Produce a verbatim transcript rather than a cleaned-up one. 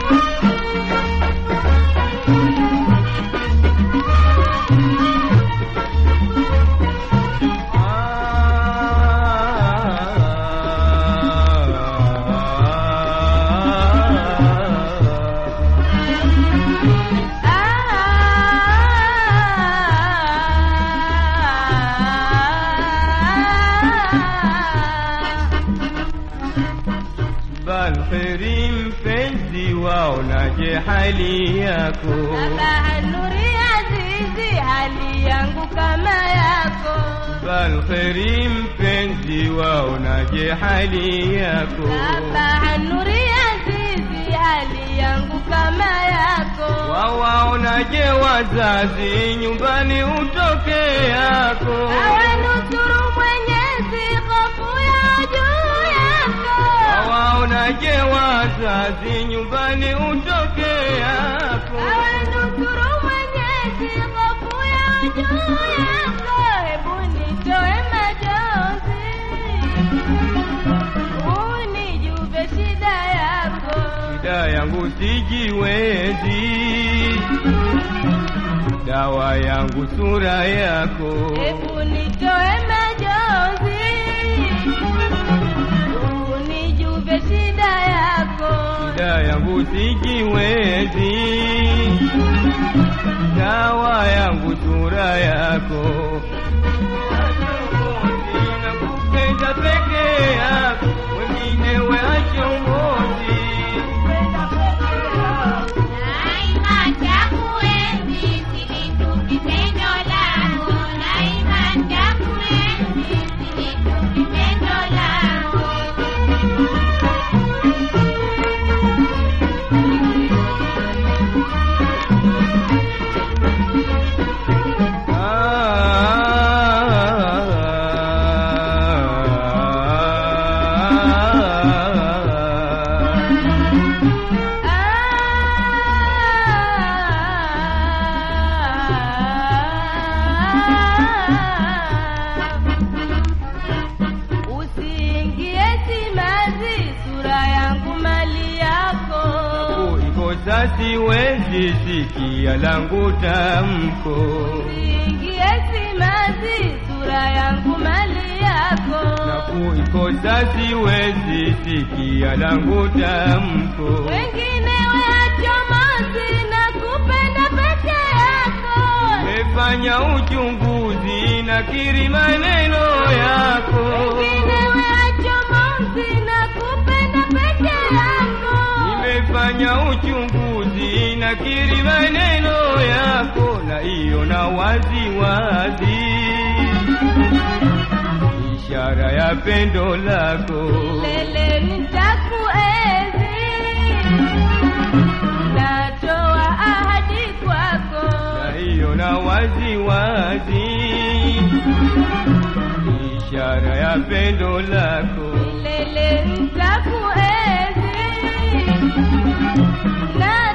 Balkheri mpenzi waonaje hali yako? Sabaha nuri azizi hali yangu kama yako. Balkheri mpenzi waonaje hali yako? Sabaha nuri azizi hali yangu kama yako. Wawaonaje wazazi nyumbani utoke yako? Awanusuru Mwenyezi hofu ya juu yako. Wawaonaje wazazi nyumbani utoke yako? Awanusuru Mwenyezi hofu ya juu yako. Hebu nitoe majonzi unijue shida yako. Shida yangu sijiwezi, dawa yangu sura yako. Hebu nitoe majonzi unijue shida yako. Shida yangu sijiwezi, dawa yangu sura yako. Nakupenda peke yako, wengine wachongozi. Siwezi sikia langu tamko. Usiingie simanzi sura yangu mali yako. Na kuikosa siwezi sikia langu tamko. Wengine wachomozi na kupenda peke yako. Nimefanya uchunguzi na kiri maneno yako. Wengine wachomozi na kupenda peke yako. Nimefanya uchunguzi na kiri maneno yako, na iyo na wazi wazi ishara ya pendo lako. Milele nitakuenzi, natoa ahadi kwako. Na iyo na wazi wazi ishara ya pendo lako. Milele nitakuenzi, na